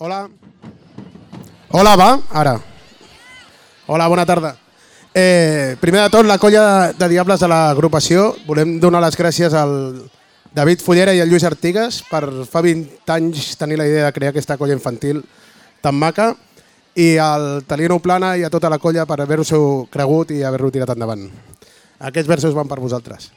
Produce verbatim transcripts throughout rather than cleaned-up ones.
Hola. Hola, va? Ara. Hola, bona tarda. Eh, primer de tot, la colla de Diables de l'agrupació. Volem donar les gràcies al David Fullera i al Lluís Artigas per fa vint anys tenir la idea de crear aquesta colla infantil tan maca, i al Talino Plana i a tota la colla per haver-ho cregut i haver-lo tirat endavant. Aquests versos van per vosaltres.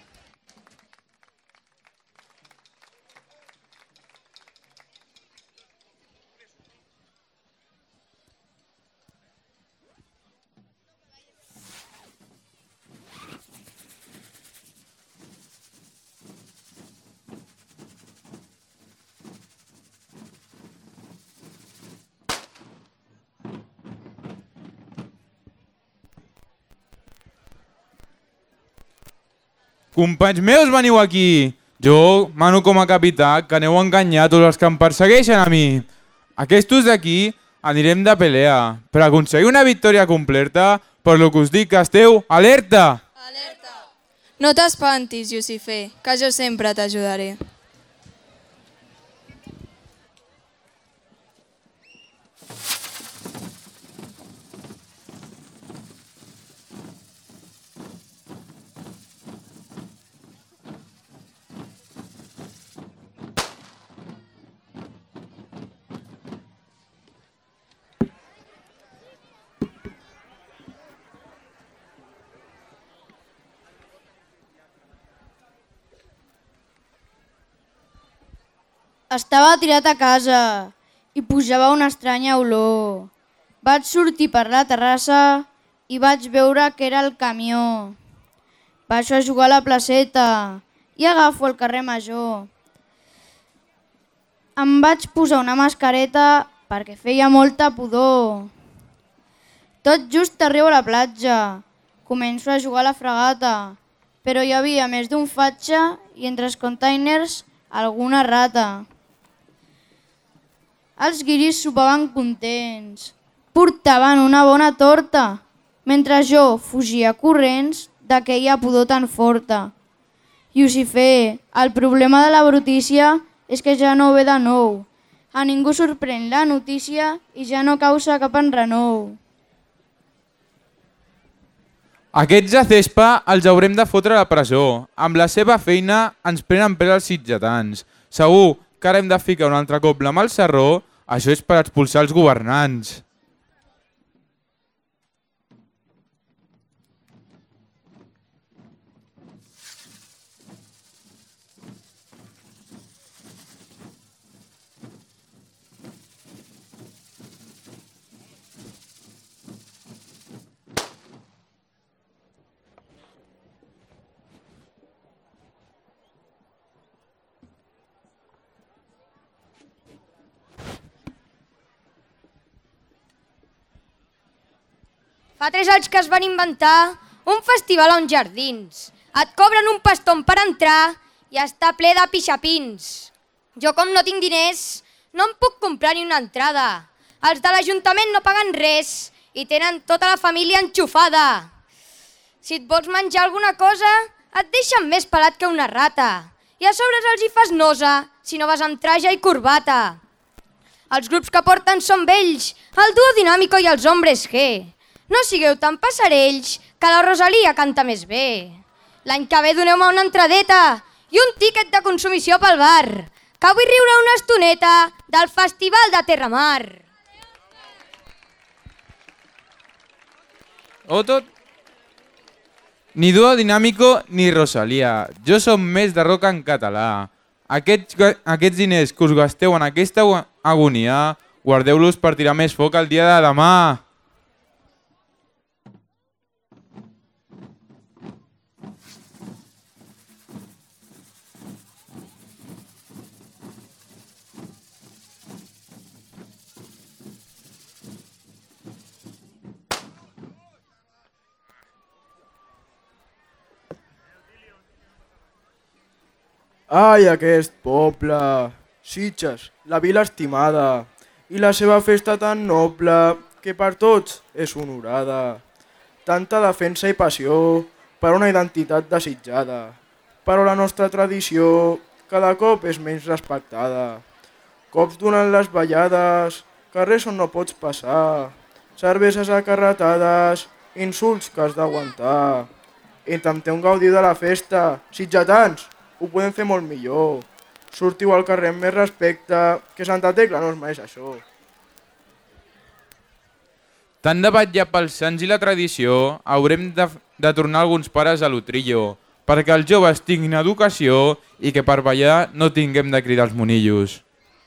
Companys meus, veniu aquí! Jo mano com a capità que aneu a enganyar tots els que em persegueixen a mi. Aquestos d'aquí anirem de pelea per aconseguir una victòria completa, per lo que us dic que esteu alerta! Alerta! No t'espantis, Llucifer, que jo sempre t'ajudaré. Estava tirat a casa i pujava una estranya olor. Vaig sortir per la terrassa i vaig veure que era el camió. Baixo a jugar a la placeta i agafo el carrer Major. Em vaig posar una mascareta perquè feia molta pudor. Tot just arribo a la platja. Començo a jugar a la fregata, però hi havia més d'un fatxe i entre els containers alguna rata. Els guiris sopaven contents, portaven una bona torta, mentre jo fugia corrents d'aquella pudor tan forta. Llucifer, el problema de la brutícia és que ja no ve de nou. A ningú sorprèn la notícia i ja no causa cap enrenou. Aquests a Cespa els haurem de fotre a la presó. Amb la seva feina ens prenen per als sitjatans. Segur que ara hem de ficar un altre cop la mà al sarró. Això és per expulsar els governants. Fa tres anys que es van inventar un festival a uns jardins. Et cobren un paston per entrar i està ple de pixapins. Jo, com no tinc diners, no em puc comprar ni una entrada. Els de l'Ajuntament no paguen res i tenen tota la família enxufada. Si et vols menjar alguna cosa, et deixen més pelat que una rata. I a sobre els hi fas nosa si no vas amb traja i corbata. Els grups que porten són vells, el Duo Dinàmico i els Hombres G. No sigueu tan passarells, que la Rosalia canta més bé. L'any que ve doneu-me una entradeta i un tíquet de consumició pel bar, que vull riure una estoneta del Festival de Terramar. O tot? Ni Duo Dinàmico ni Rosalia. Jo som més de rock en català. Aquests, aquests diners que us gasteu en aquesta agonia, guardeu-los per tirar més foc el dia de demà. Ai, aquest poble, Sitges, la vila estimada, i la seva festa tan noble que per tots és honorada. Tanta defensa i passió per una identitat desitjada, però la nostra tradició cada cop és menys respectada. Cops durant les ballades carrers on no pots passar, cerveses acarretades, insults que has d'aguantar. Intentem gaudir de la festa, sitgetans, ho podem fer molt millor. Sortiu al carrer amb més respecte, que Santa Tecla no es mereix això. Tant debat ja pels sants i la tradició, haurem de, de tornar alguns pares a l'utrillo, perquè els joves tinguin educació i que per ballar no tinguem de cridar els monillos.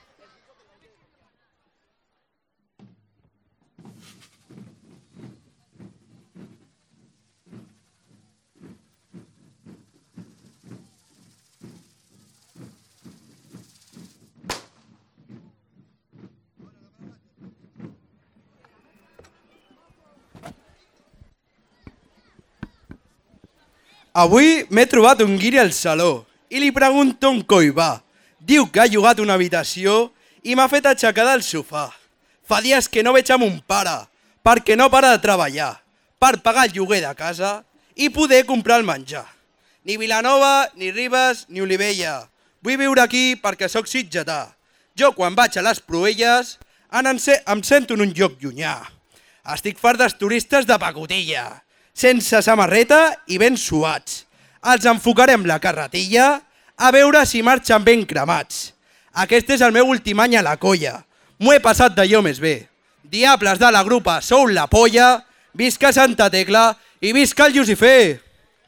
Avui m'he trobat un guiri al saló i li pregunto on coi va. Diu que ha llogat una habitació i m'ha fet aixecar del sofà. Fa dies que no veig amb un pare, perquè no para de treballar, per pagar el lloguer de casa i poder comprar el menjar. Ni Vilanova, ni Ribes, ni Olivella. Vull viure aquí perquè sóc sitgetà. Jo quan vaig a les Proelles em sento en un lloc llunyà. Estic fart dels turistes de pacotilla, sense samarreta i ben suats. Els enfocarem la carretilla a veure si marxen ben cremats. Aquest és el meu últim any a la colla. M'ho he passat d'allò més bé. Diables de la grupa, sou la polla, visca Santa Tecla i visca el Llucifer!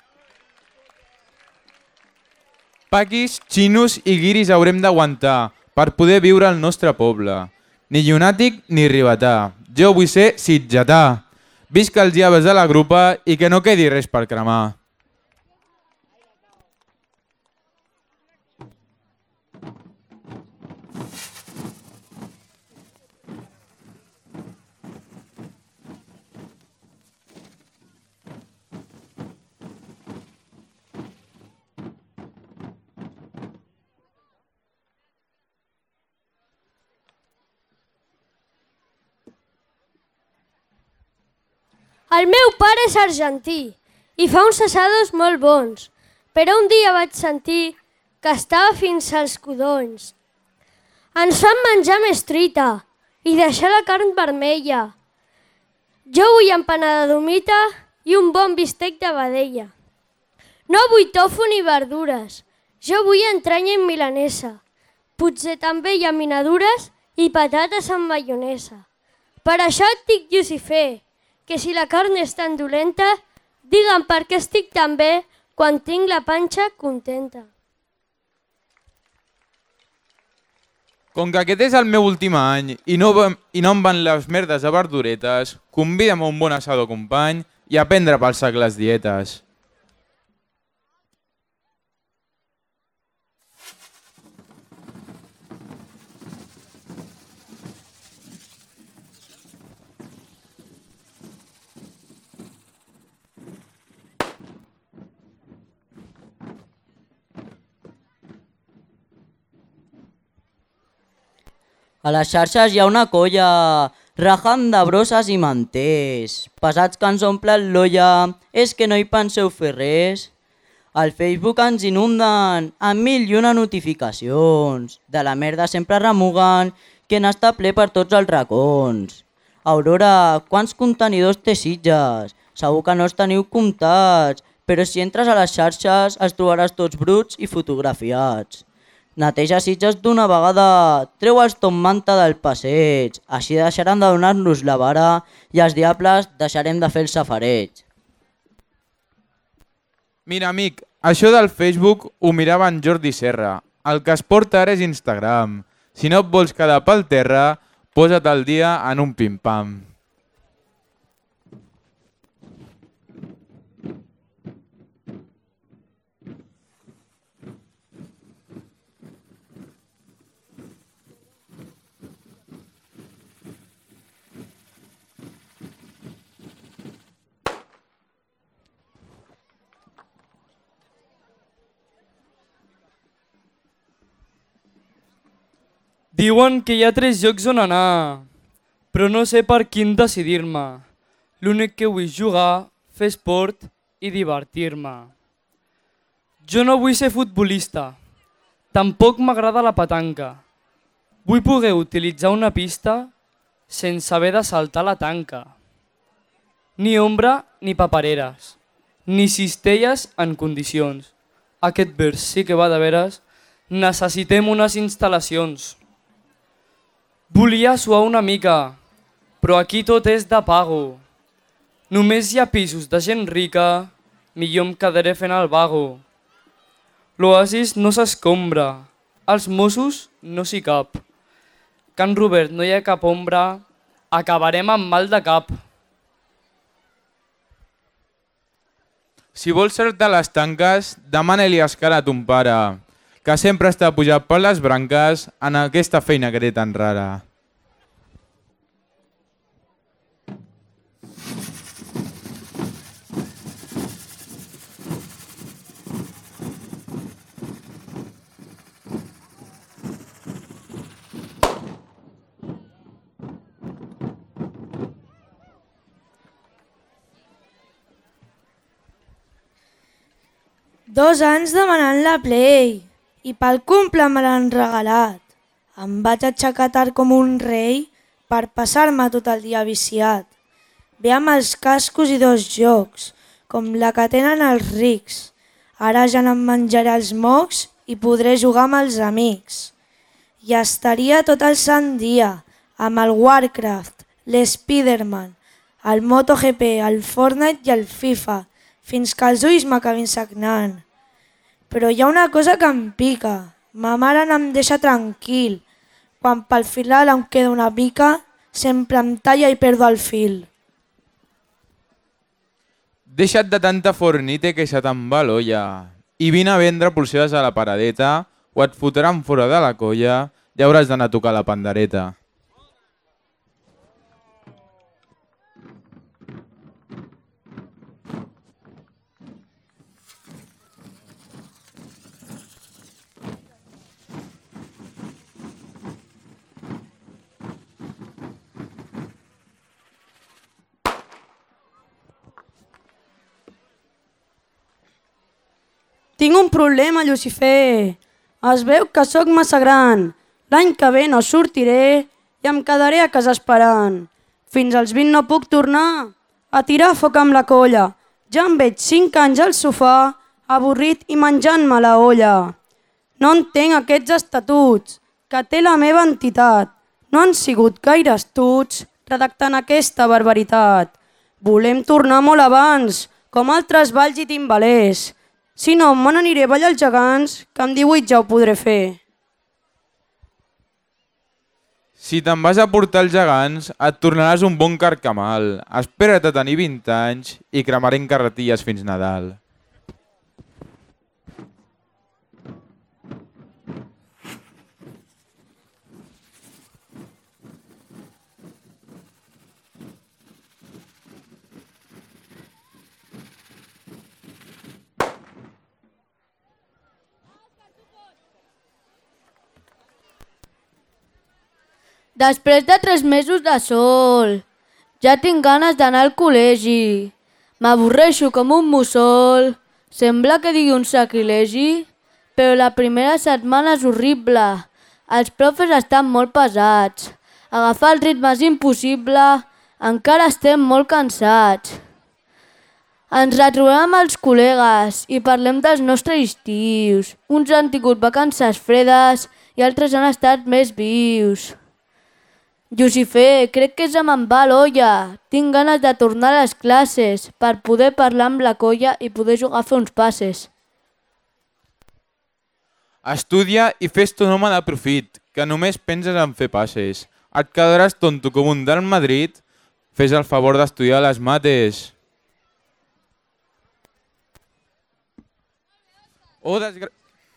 Paquis, xinos i guiris haurem d'aguantar per poder viure al nostre poble. Ni llunàtic ni ribetà. Jo vull ser sitgetà. Visca els llaves de la grupa i que no quedi res per cremar. El meu pare és argentí i fa uns assados molt bons, però un dia vaig sentir que estava fins als codonys. Ens fan menjar més truita i deixar la carn vermella. Jo vull empanada d'humita i un bon bistec de vedella. No vull tofu ni verdures, jo vull entranya i milanesa. Potser també llaminadures i patates amb maionesa. Per això et dic Llucifer, que si la carn és tan dolenta, digue'm per què estic tan bé quan tinc la panxa contenta. Com que aquest és el meu últim any i no, i no em van les merdes de verduretes, convida'm a un bon assado company i a prendre pel sac les dietes. A les xarxes hi ha una colla, rajant de brosses i manters. Pesats que ens omplen l'olla, és que no hi penseu fer res. Al Facebook ens inunden amb mil i una notificacions. De la merda sempre remuguen, que n'està ple per tots els racons. Aurora, quants contenidors té Sitges? Segur que no els teniu comptats, però si entres a les xarxes els trobaràs tots bruts i fotografiats. Neteja Sitges d'una vegada, treu els top manta del passeig, així deixaran de donar-nos la vara i els diables deixarem de fer el safareig. Mira, amic, això del Facebook ho mirava en Jordi Serra. El que es porta ara és Instagram. Si no et vols quedar pel terra, posa't al dia en un pim-pam. Diuen que hi ha tres llocs on anar, però no sé per quin decidir-me. L'únic que vull jugar, fer esport i divertir-me. Jo no vull ser futbolista, tampoc m'agrada la petanca. Vull poder utilitzar una pista sense haver de saltar la tanca. Ni ombra ni papereres, ni cistelles en condicions. Aquest vers sí que va de veres. Necessitem unes instal·lacions. Volia suar una mica, però aquí tot és de pago. Només hi ha pisos de gent rica, millor em quedaré fent el vago. L'oasis no s'escombra, als Mossos no s'hi cap. Can Robert no hi ha cap ombra, acabarem amb mal de cap. Si vols saltar les tanques, demana-li escala a ton pare, que sempre està pujat per les branques en aquesta feina que té tan rara. Dos anys demanant la Play i pel cumple me l'han regalat. Em vaig aixecar tard com un rei per passar-me tot el dia viciat. Ve amb els cascos i dos jocs, com la que tenen els rics. Ara ja no em menjaré els mocs i podré jugar amb els amics. I estaria tot el sant dia amb el Warcraft, l'Spiderman, el MotoGP, el Fortnite i el FIFA, fins que els ulls m'acabin sagnant. Però hi ha una cosa que em pica. Ma mare no em deixa tranquil. Quan pel final em queda una mica, sempre em talla i perdo el fil. Deixa't de tanta fornita que se te'n va l'olla. I vine a vendre polseres a la paradeta o et fotran fora de la colla i hauràs d'anar a tocar la pandereta. Tinc un problema, Lucifer. Es veu que sóc massa gran. L'any que ve no sortiré i em quedaré a casa esperant. Fins als vint no puc tornar a tirar foc amb la colla. Ja em veig cinc anys al sofà, avorrit i menjant-me la olla. No entenc aquests estatuts que té la meva entitat. No han sigut gaire astuts redactant aquesta barbaritat. Volem tornar molt abans, com altres balls i timbalers. Si no, me n'aniré a ballar els gegants, que amb divuit ja ho podré fer. Si te'n vas a portar els gegants, et tornaràs un bon carcamal. Espera't a tenir vint anys i cremarem carretilles fins Nadal. Després de tres mesos de sol, ja tinc ganes d'anar al col·legi. M'avorreixo com un mussol. Sembla que digui un sacrilegi, però la primera setmana és horrible. Els profes estan molt pesats. Agafar el ritme és impossible. Encara estem molt cansats. Ens retrobem amb els col·legues i parlem dels nostres estius. Uns han tingut vacances fredes i altres han estat més vius. Lucifer, crec que se me'n va l'olla. Tinc ganes de tornar a les classes per poder parlar amb la colla i poder jugar a fer uns passes. Estudia i fes ton home de profit, que només penses en fer passes. Et quedaràs tonto com un del Madrid. Fes el favor d'estudiar les mates. Oh, desgra...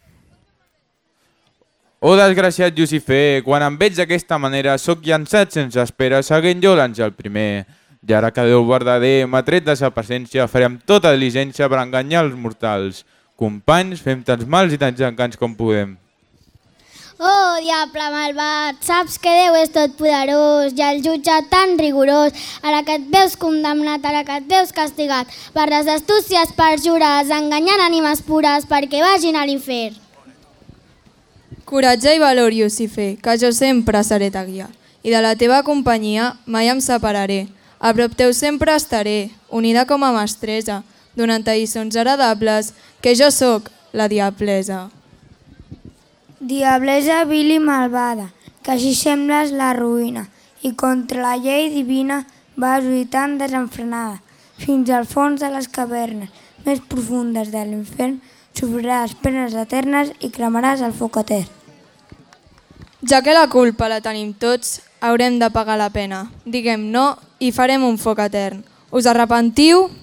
Oh, desgraciat Lucifer, quan em veig d'aquesta manera, sóc llançat sense espera, seguint jo l'àngel primer. I ara que Déu verdader m'ha tret de sa paciència, farem tota diligència per enganyar els mortals. Companys, fem tants mals i tants encants com podem. Oh, diable malvat, saps que Déu és tot poderós i el jutge tan rigorós. Ara que et veus condemnat, ara que et veus castigat per les astúcies perjures, enganyant ànimes pures perquè vagin a l'infern. Coratge i valor, Lucifer, que jo sempre seré ta guia. i de la teva companyia mai em separaré. A prop teu sempre estaré, unida com a mestressa, donant-te lliçons agradables, que jo sóc la diablesa. Diablesa vil i malvada, que així sembles la ruïna, i contra la llei divina vas lluitant desenfrenada, fins al fons de les cavernes més profundes de l'infern, sofriràs penes eternes i cremaràs el foc etern. Ja que la culpa la tenim tots, haurem de pagar la pena. Diguem no i farem un foc etern. Us arrepentiu?